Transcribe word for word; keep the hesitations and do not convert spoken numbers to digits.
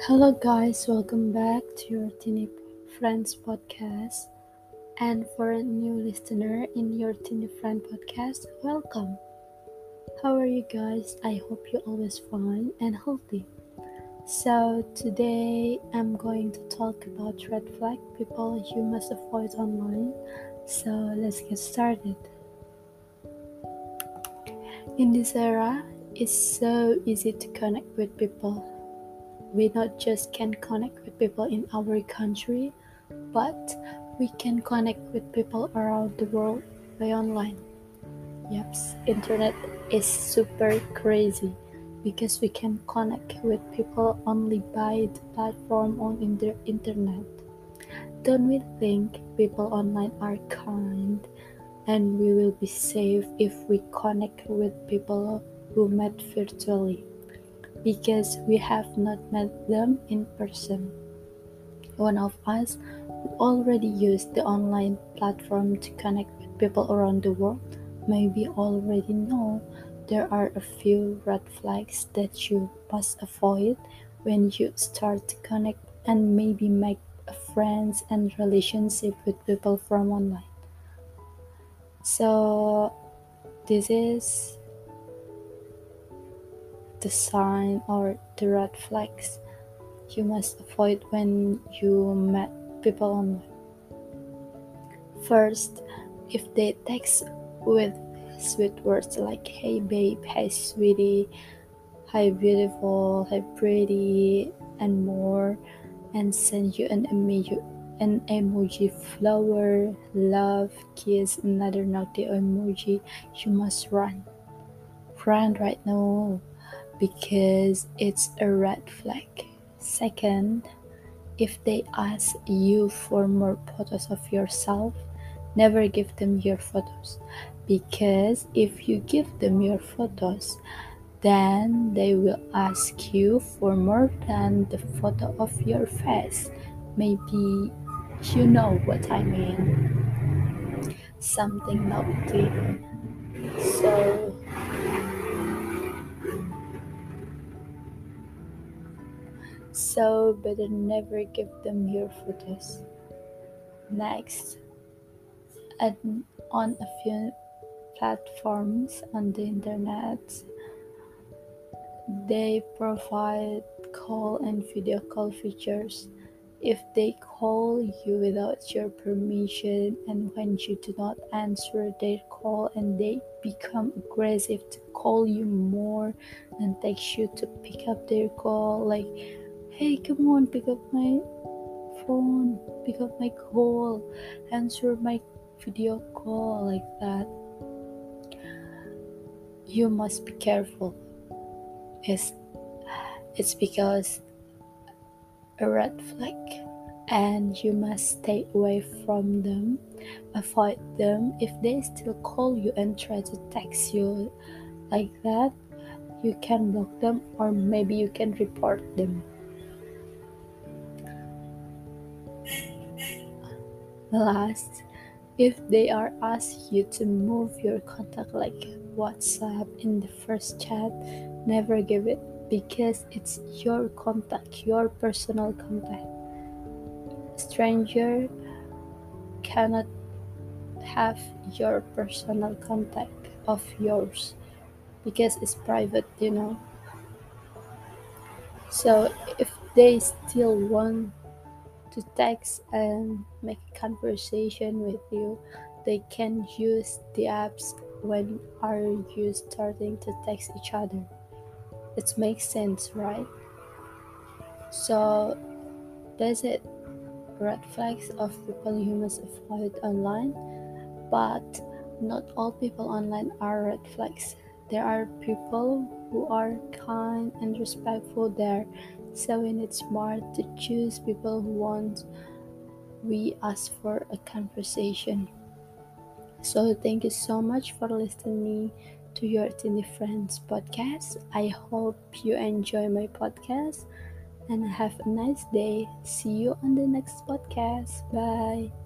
Hello, guys, welcome back to your Teeny Friends podcast. And for a new listener in your Teeny Friend podcast, welcome. How are you guys? I hope you're always fine and healthy. So, today I'm going to talk about red flag people you must avoid online. So, let's get started. In this era, it's so easy to connect with people. We not just can connect with people in our country, but we can connect with people around the world by online. Yep, internet is super crazy because we can connect with people only by the platform on the internet. Don't we think people online are kind and we will be safe if we connect with people who met virtually because we have not met them in person? One of us who already use the online platform to connect with people around the world maybe already know there are a few red flags that you must avoid when you start to connect and maybe make a friends and relationship with people from online. So this is the sign or the red flags you must avoid when you met people online. First, if they text with sweet words like "Hey babe," "Hey sweetie," "Hi beautiful," "Hi pretty," and more, and send you an emoji, an emoji flower, love, kiss, another naughty emoji, you must run. Run right now because it's a red flag. Second, if they ask you for more photos of yourself, never give them your photos, because if you give them your photos, then they will ask you for more than the photo of your face. Maybe you know what I mean. Something naughty. So, so better never give them your photos. Next, and on a few platforms on the internet, they provide call and video call features. If they call you without your permission and when you do not answer their call and they become aggressive to call you more and text you to pick up their call like, hey, come on, pick up my phone, pick up my call, answer my video call, like that, you must be careful. It's, it's because a red flag and you must stay away from them, avoid them. If they still call you and try to text you like that, you can block them or maybe you can report them. Last, if they are asked you to move your contact like WhatsApp in the first chat, never give it because it's your contact, your personal contact. Stranger cannot have your personal contact of yours because it's private, you know. So if they still want to text and make a conversation with you, they can use the apps when are you starting to text each other. It makes sense, right? So that's it. Red flags of people you must avoid online. But not all people online are red flags. There are people who are kind and respectful there. So we need smart to choose people who want we ask for a conversation. So thank you so much for listening to your Teeny Friends podcast. I hope you enjoy my podcast and have a nice day. See you on the next podcast. Bye.